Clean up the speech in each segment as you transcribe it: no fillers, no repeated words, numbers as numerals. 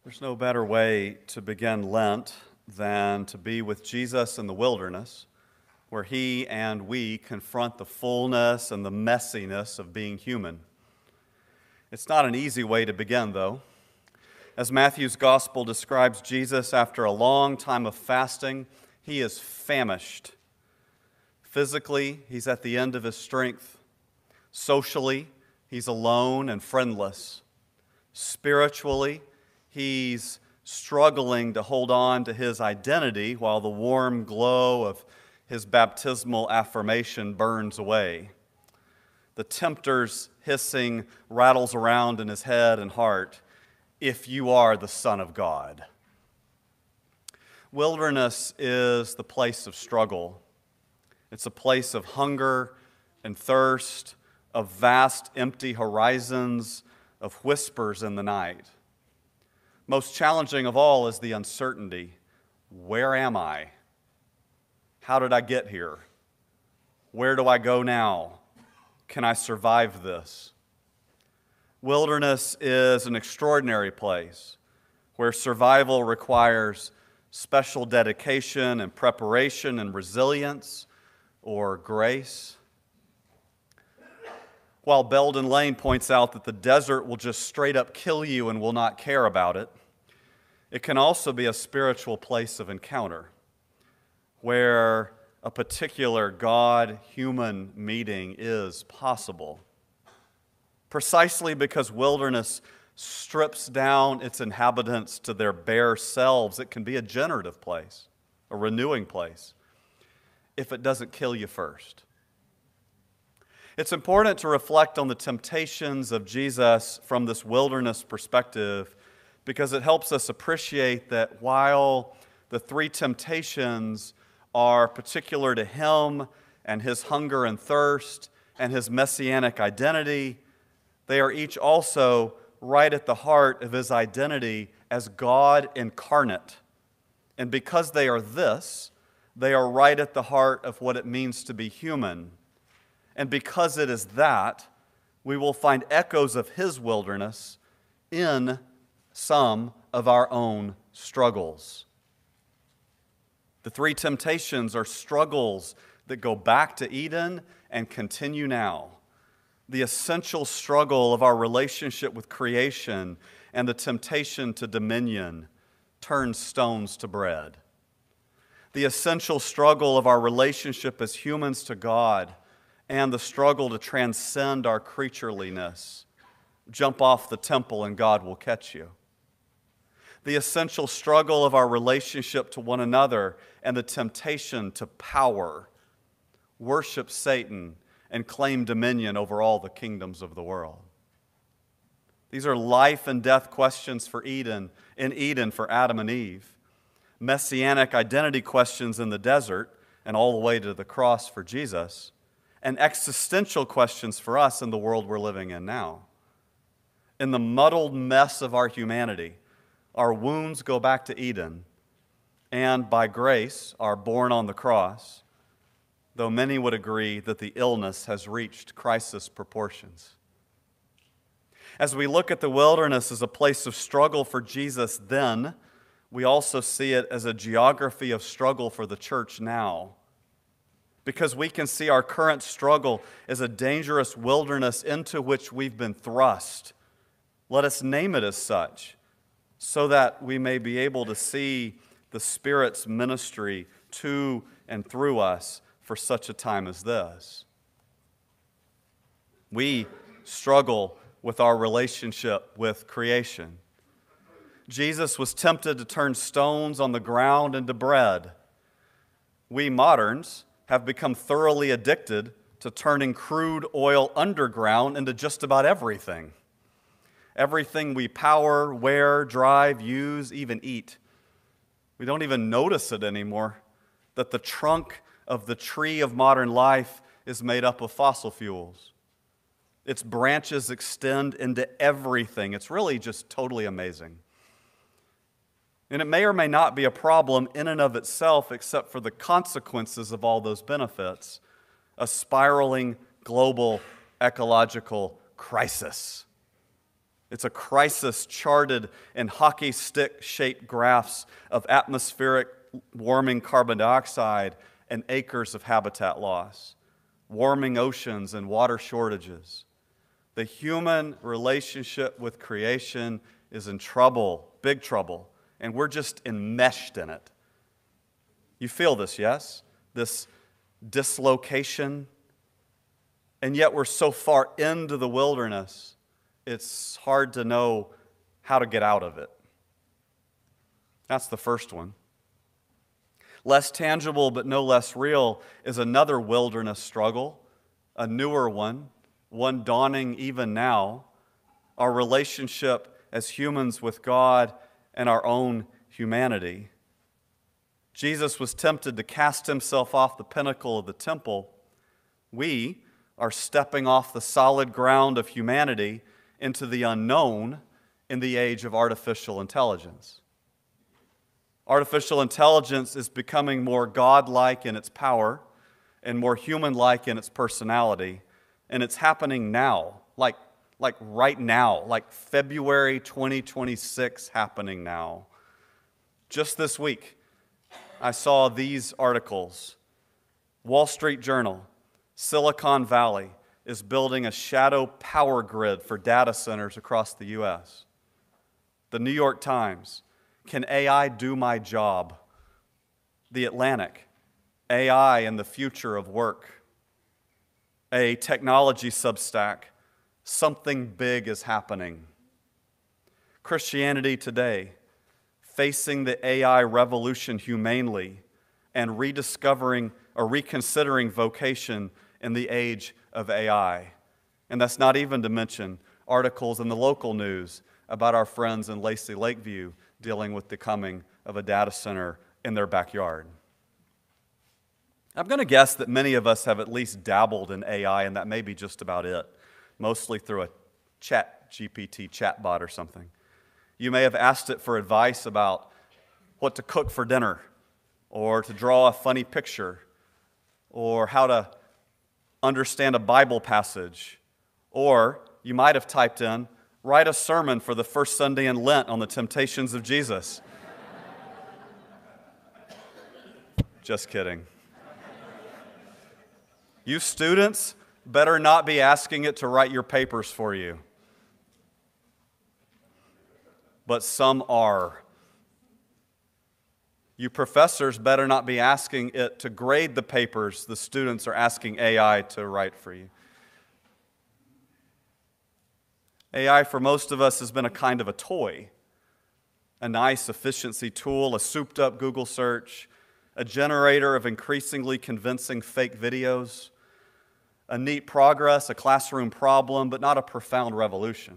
There's no better way to begin Lent than to be with Jesus in the wilderness, where he and we confront the fullness and the messiness of being human. It's not an easy way to begin, though. As Matthew's gospel describes Jesus after a long time of fasting, he is famished. Physically, he's at the end of his strength. Socially, he's alone and friendless. Spiritually, he's struggling to hold on to his identity while the warm glow of his baptismal affirmation burns away. The tempter's hissing rattles around in his head and heart, "If you are the Son of God." Wilderness is the place of struggle. It's a place of hunger and thirst, of vast empty horizons, of whispers in the night. Most challenging of all is the uncertainty. Where am I? How did I get here? Where do I go now? Can I survive this? Wilderness is an extraordinary place where survival requires special dedication and preparation and resilience or grace. While Belden Lane points out that the desert will just straight up kill you and will not care about it, it can also be a spiritual place of encounter where a particular God-human meeting is possible. Precisely because wilderness strips down its inhabitants to their bare selves, it can be a generative place, a renewing place, if it doesn't kill you first. It's important to reflect on the temptations of Jesus from this wilderness perspective because it helps us appreciate that while the three temptations are particular to him and his hunger and thirst and his messianic identity, they are each also right at the heart of his identity as God incarnate. And because they are this, they are right at the heart of what it means to be human. And because it is that, we will find echoes of his wilderness in some of our own struggles. The three temptations are struggles that go back to Eden and continue now. The essential struggle of our relationship with creation and the temptation to dominion turns stones to bread. The essential struggle of our relationship as humans to God and the struggle to transcend our creatureliness. Jump off the temple and God will catch you. The essential struggle of our relationship to one another and the temptation to power, worship Satan, and claim dominion over all the kingdoms of the world. These are life and death questions for Eden for Adam and Eve, messianic identity questions in the desert and all the way to the cross for Jesus, and existential questions for us in the world we're living in now. In the muddled mess of our humanity, our wounds go back to Eden, and by grace are borne on the cross, though many would agree that the illness has reached crisis proportions. As we look at the wilderness as a place of struggle for Jesus then, we also see it as a geography of struggle for the church now. Because we can see our current struggle as a dangerous wilderness into which we've been thrust. Let us name it as such, so that we may be able to see the Spirit's ministry to and through us for such a time as this. We struggle with our relationship with creation. Jesus was tempted to turn stones on the ground into bread. We moderns have become thoroughly addicted to turning crude oil underground into just about everything. Everything we power, wear, drive, use, even eat. We don't even notice it anymore, that the trunk of the tree of modern life is made up of fossil fuels. Its branches extend into everything. It's really just totally amazing. And it may or may not be a problem in and of itself, except for the consequences of all those benefits, a spiraling global ecological crisis. It's a crisis charted in hockey stick-shaped graphs of atmospheric warming carbon dioxide and acres of habitat loss, warming oceans and water shortages. The human relationship with creation is in trouble, big trouble, and we're just enmeshed in it. You feel this, yes? This dislocation, and yet we're so far into the wilderness, it's hard to know how to get out of it. That's the first one. Less tangible but no less real is another wilderness struggle, a newer one dawning even now, our relationship as humans with God and our own humanity. Jesus was tempted to cast himself off the pinnacle of the temple. We are stepping off the solid ground of humanity into the unknown in the age of artificial intelligence. Artificial intelligence is becoming more godlike in its power and more human-like in its personality, and it's happening now, like right now, like February 2026 happening now. Just this week, I saw these articles. Wall Street Journal, Silicon Valley is building a shadow power grid for data centers across the U.S. The New York Times, can AI do my job? The Atlantic, AI and the future of work. A technology substack, something big is happening. Christianity Today, facing the AI revolution humanely and rediscovering or reconsidering vocation in the age of AI. And that's not even to mention articles in the local news about our friends in Lacey Lakeview dealing with the coming of a data center in their backyard. I'm going to guess that many of us have at least dabbled in AI, and that may be just about it, mostly through a ChatGPT chatbot or something. You may have asked it for advice about what to cook for dinner, or to draw a funny picture, or how to understand a Bible passage, or you might have typed in, write a sermon for the first Sunday in Lent on the temptations of Jesus. Just kidding. You students better not be asking it to write your papers for you. But some are. You professors better not be asking it to grade the papers the students are asking AI to write for you. AI for most of us has been a kind of a toy, a nice efficiency tool, a souped-up Google search, a generator of increasingly convincing fake videos, a neat progress, a classroom problem, but not a profound revolution.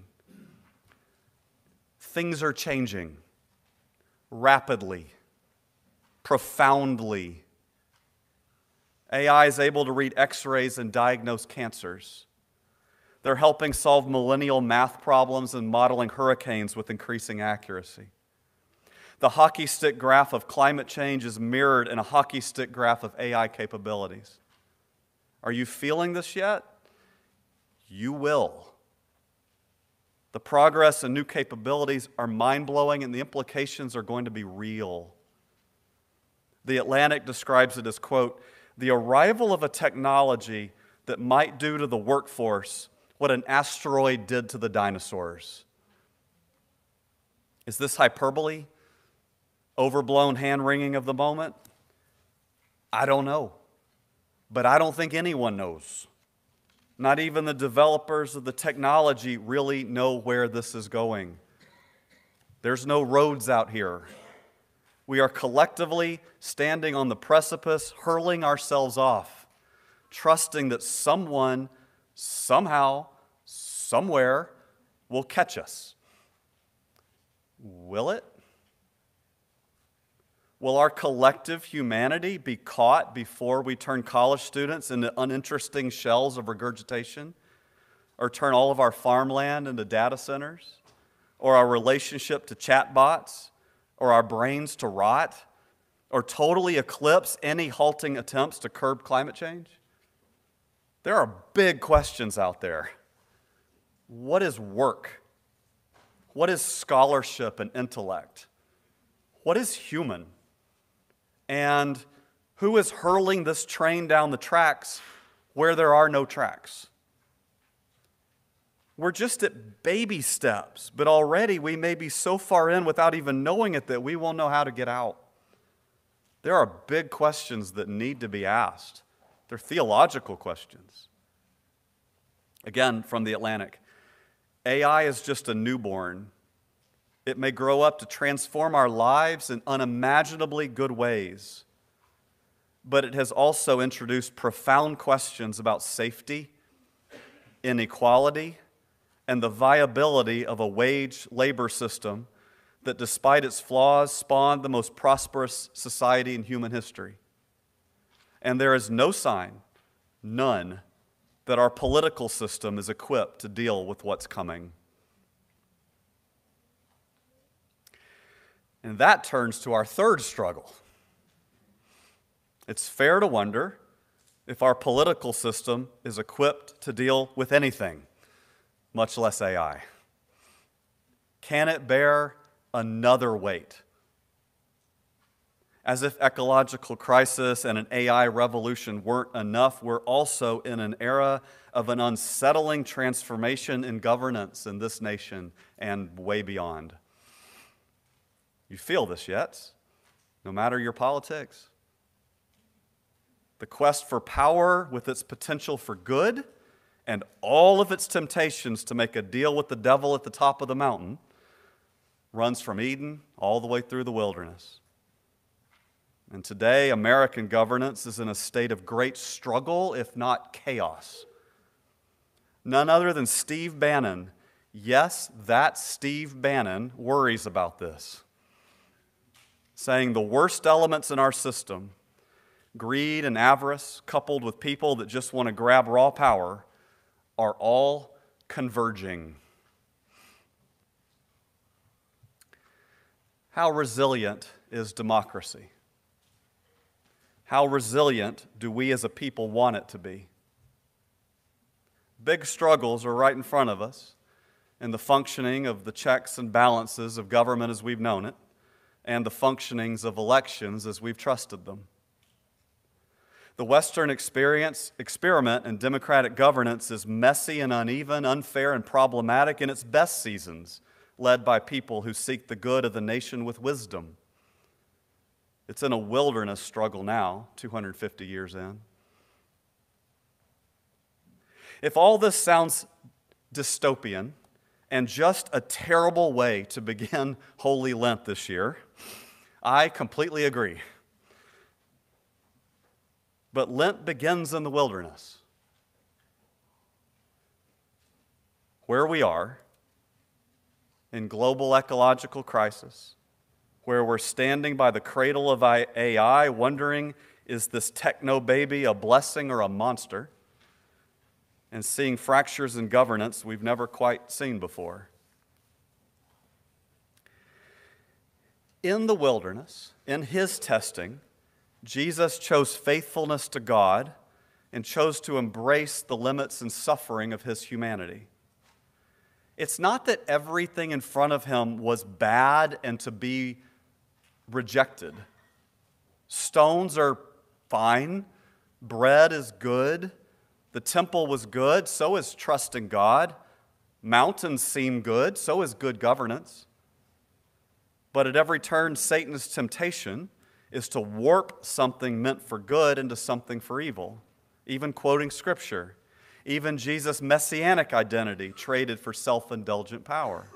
Things are changing rapidly, profoundly. AI is able to read X-rays and diagnose cancers. They're helping solve millennial math problems and modeling hurricanes with increasing accuracy. The hockey stick graph of climate change is mirrored in a hockey stick graph of AI capabilities. Are you feeling this yet? You will. The progress and new capabilities are mind-blowing, and the implications are going to be real. The Atlantic describes it as, quote, the arrival of a technology that might do to the workforce what an asteroid did to the dinosaurs. Is this hyperbole? Overblown hand-wringing of the moment? I don't know. But I don't think anyone knows. Not even the developers of the technology really know where this is going. There's no roads out here. We are collectively standing on the precipice, hurling ourselves off, trusting that someone, somehow, somewhere, will catch us. Will it? Will our collective humanity be caught before we turn college students into uninteresting shells of regurgitation? Or turn all of our farmland into data centers? Or our relationship to chatbots? Or our brains to rot? Or totally eclipse any halting attempts to curb climate change? There are big questions out there. What is work? What is scholarship and intellect? What is human? And who is hurling this train down the tracks where there are no tracks? We're just at baby steps, but already we may be so far in without even knowing it that we won't know how to get out. There are big questions that need to be asked. They're theological questions. Again, from The Atlantic, AI is just a newborn. It may grow up to transform our lives in unimaginably good ways, but it has also introduced profound questions about safety, inequality, and the viability of a wage labor system that, despite its flaws, spawned the most prosperous society in human history. And there is no sign, none, that our political system is equipped to deal with what's coming. And that turns to our third struggle. It's fair to wonder if our political system is equipped to deal with anything, much less AI. Can it bear another weight? As if ecological crisis and an AI revolution weren't enough, we're also in an era of an unsettling transformation in governance in this nation and way beyond. You feel this yet? No matter your politics. The quest for power with its potential for good and all of its temptations to make a deal with the devil at the top of the mountain runs from Eden all the way through the wilderness. And today, American governance is in a state of great struggle, if not chaos. None other than Steve Bannon, yes, that Steve Bannon, worries about this, saying the worst elements in our system, greed and avarice, coupled with people that just want to grab raw power, are all converging. How resilient is democracy? How resilient do we as a people want it to be? Big struggles are right in front of us in the functioning of the checks and balances of government as we've known it, and the functionings of elections as we've trusted them. The Western experiment in democratic governance is messy and uneven, unfair and problematic in its best seasons, led by people who seek the good of the nation with wisdom. It's in a wilderness struggle now, 250 years in. If all this sounds dystopian and just a terrible way to begin Holy Lent this year, I completely agree. But Lent begins in the wilderness, where we are in global ecological crisis, where we're standing by the cradle of AI wondering, is this techno baby a blessing or a monster? And seeing fractures in governance we've never quite seen before. In the wilderness, in his testing, Jesus chose faithfulness to God and chose to embrace the limits and suffering of his humanity. It's not that everything in front of him was bad and to be rejected. Stones are fine. Bread is good. The temple was good. So is trust in God. Mountains seem good. So is good governance. But at every turn, Satan's temptation is to warp something meant for good into something for evil. Even quoting Scripture. Even Jesus' messianic identity traded for self-indulgent power.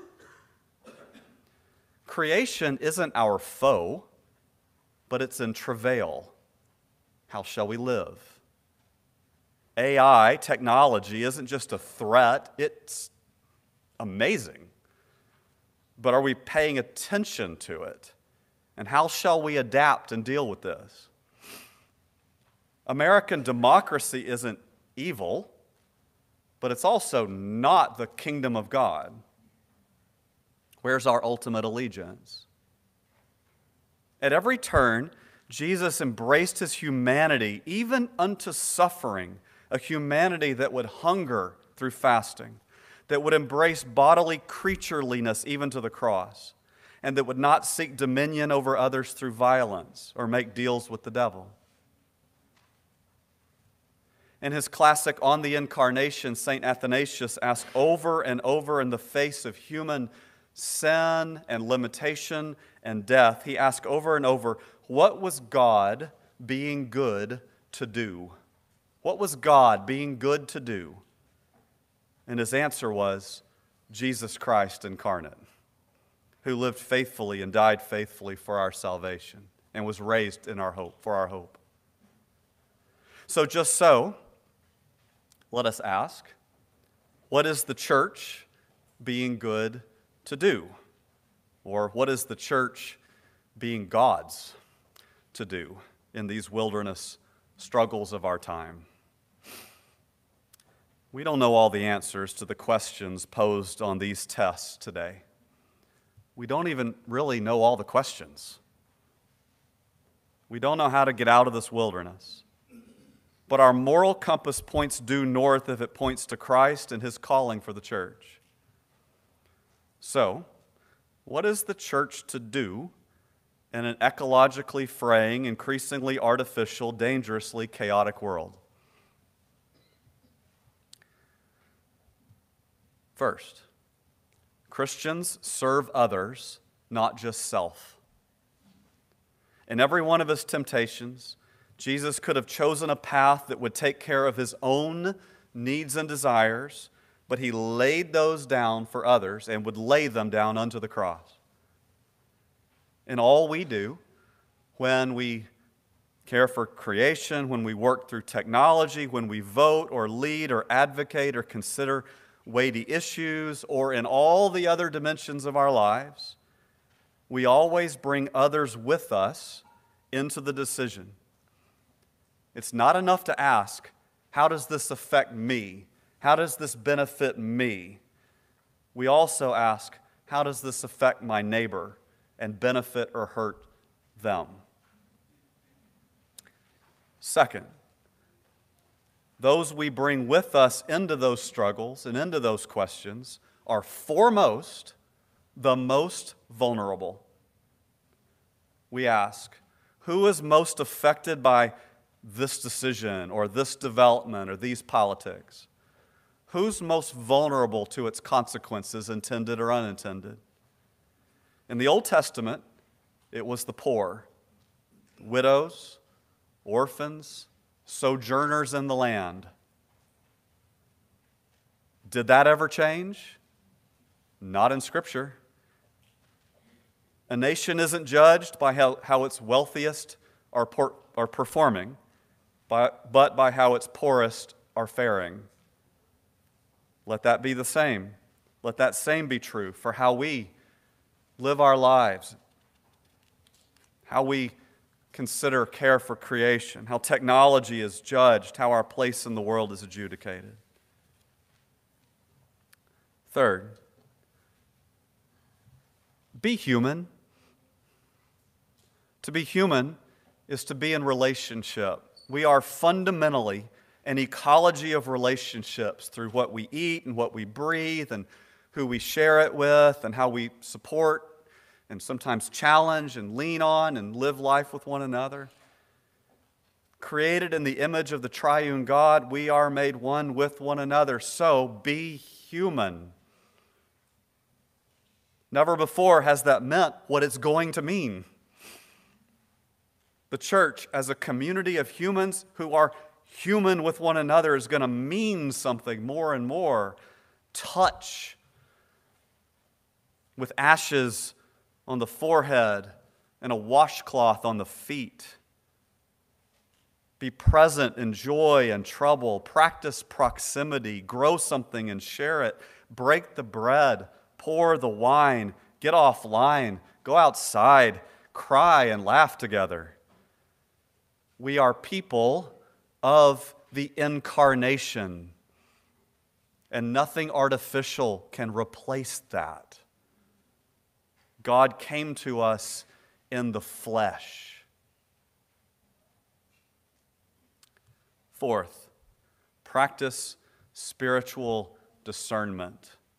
Creation isn't our foe, but it's in travail. How shall we live? AI, technology, isn't just a threat, it's amazing. But are we paying attention to it? And how shall we adapt and deal with this? American democracy isn't evil, but it's also not the kingdom of God. Where's our ultimate allegiance? At every turn, Jesus embraced his humanity, even unto suffering, a humanity that would hunger through fasting, that would embrace bodily creatureliness even to the cross, and that would not seek dominion over others through violence or make deals with the devil. In his classic On the Incarnation, St. Athanasius asked over and over, in the face of human sin and limitation and death, he asked over and over, what was God being good to do? What was God being good to do? And his answer was Jesus Christ incarnate, who lived faithfully and died faithfully for our salvation and was raised in our hope, for our hope. So, let us ask, what is the church being good to do? Or what is the church being God's to do in these wilderness struggles of our time? We don't know all the answers to the questions posed on these tests today. We don't even really know all the questions. We don't know how to get out of this wilderness. But our moral compass points due north if it points to Christ and his calling for the church. So, what is the church to do in an ecologically fraying, increasingly artificial, dangerously chaotic world? First, Christians serve others, not just self. In every one of his temptations, Jesus could have chosen a path that would take care of his own needs and desires, but he laid those down for others and would lay them down unto the cross. And all we do when we care for creation, when we work through technology, when we vote or lead or advocate or consider weighty issues, or in all the other dimensions of our lives, we always bring others with us into the decision. It's not enough to ask, how does this affect me? How does this benefit me? We also ask, how does this affect my neighbor and benefit or hurt them? Second, those we bring with us into those struggles and into those questions are foremost the most vulnerable. We ask, who is most affected by this decision or this development or these politics? Who's most vulnerable to its consequences, intended or unintended? In the Old Testament, it was the poor, widows, orphans, sojourners in the land. Did that ever change? Not in Scripture. A nation isn't judged by how its wealthiest are performing, but by how its poorest are faring. Let that be the same. Let that same be true for how we live our lives, how we consider care for creation, how technology is judged, how our place in the world is adjudicated. Third, be human. To be human is to be in relationship. We are fundamentally an ecology of relationships through what we eat and what we breathe and who we share it with and how we support and sometimes challenge and lean on and live life with one another. Created in the image of the triune God, we are made one with one another. So be human. Never before has that meant what it's going to mean. The church, as a community of humans who are human with one another, is going to mean something more and more. Touch with ashes on the forehead and a washcloth on the feet. Be present in joy and trouble. Practice proximity. Grow something and share it. Break the bread. Pour the wine. Get offline. Go outside. Cry and laugh together. We are people of the incarnation, and nothing artificial can replace that. God came to us in the flesh. Fourth, practice spiritual discernment.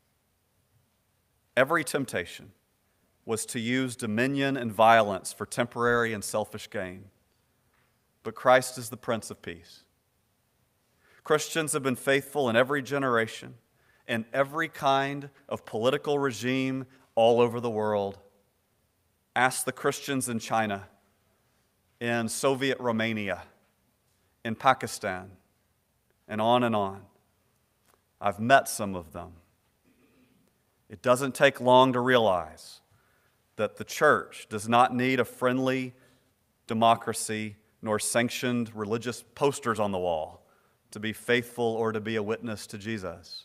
Every temptation was to use dominion and violence for temporary and selfish gain. But Christ is the Prince of Peace. Christians have been faithful in every generation, in every kind of political regime all over the world. Ask the Christians in China, in Soviet Romania, in Pakistan, and on and on. I've met some of them. It doesn't take long to realize that the church does not need a friendly democracy nor sanctioned religious posters on the wall to be faithful or to be a witness to Jesus.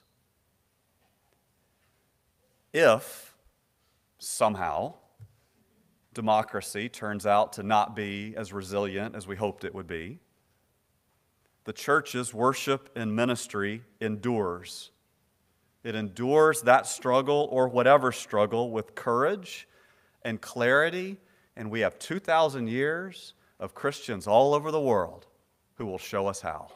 If somehow democracy turns out to not be as resilient as we hoped it would be, the church's worship and ministry endures. It endures that struggle or whatever struggle with courage and clarity, and we have 2,000 years of Christians all over the world who will show us how.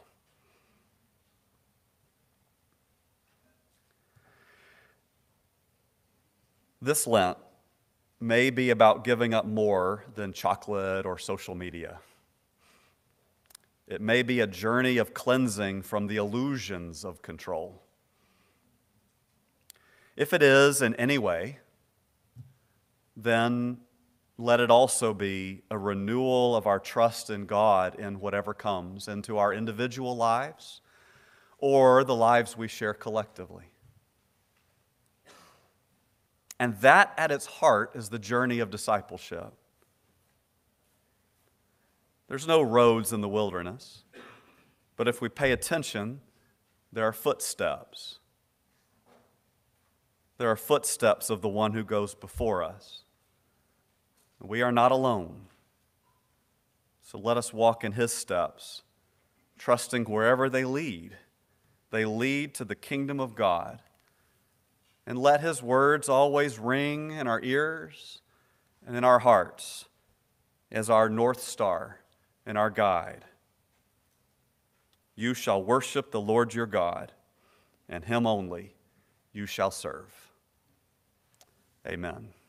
This Lent may be about giving up more than chocolate or social media. It may be a journey of cleansing from the illusions of control. If it is in any way, then let it also be a renewal of our trust in God in whatever comes into our individual lives or the lives we share collectively. And that at its heart is the journey of discipleship. There's no roads in the wilderness, but if we pay attention, there are footsteps. There are footsteps of the one who goes before us. We are not alone. So let us walk in his steps, trusting wherever they lead to the kingdom of God. And let his words always ring in our ears and in our hearts as our North Star and our guide. You shall worship the Lord your God, and him only you shall serve. Amen.